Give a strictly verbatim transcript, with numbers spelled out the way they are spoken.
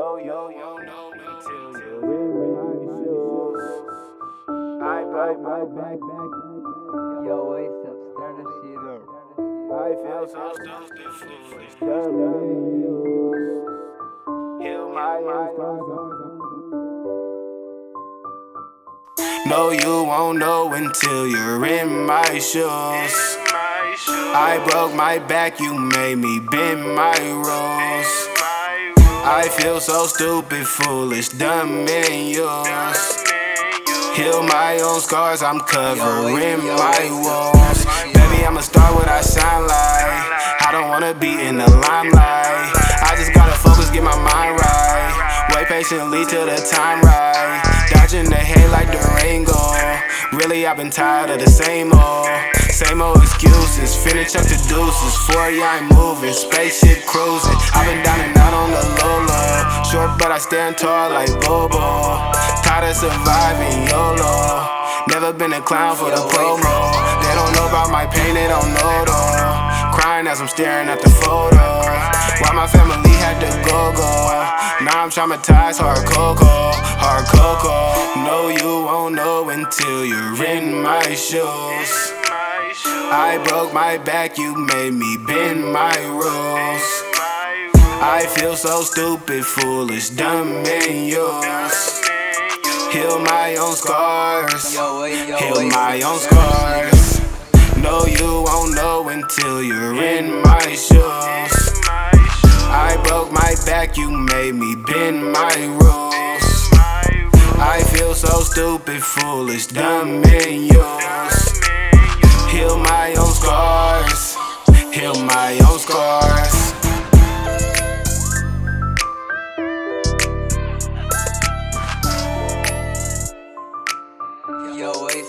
No, yo, yo, no, until you're in my shoes. I broke my back, back. Yo, wait up, start the shit up. I feel so stupid, foolish, dumb and used. Heal my own scars. No, you won't know until you're in my shoes. I broke my back, you made me bend my rules. I feel so stupid, foolish, dumb and used. Heal my own scars, I'm covering my wounds. Baby, I'm a star, what I shine like. I don't wanna be in the limelight. I just gotta focus, get my mind right. Wait patiently till the time right. Dodging the hate like Durango. Really, I've been tired of the same old Same old excuses, finna chuck the deuces. For you, I'm moving, spaceship cruising. I've been down and out on the low low. Short, but I stand tall like Bobo. Tired of surviving YOLO. Never been a clown for the promo. They don't know about my pain, they don't know though. Crying as I'm staring at the photo. Why my family had to go go. Now I'm traumatized, hard cocoa, hard cocoa. No, you won't know until you're in my shoes. I broke my back, you made me bend my rules. I feel so stupid, foolish, dumb and used. Heal my own scars, heal my own scars. No, you won't know until you're in my shoes. I broke my back, you made me bend my rules. I feel so stupid, foolish, dumb and used. Heal my own scars, heal my own scars. Yo, wait.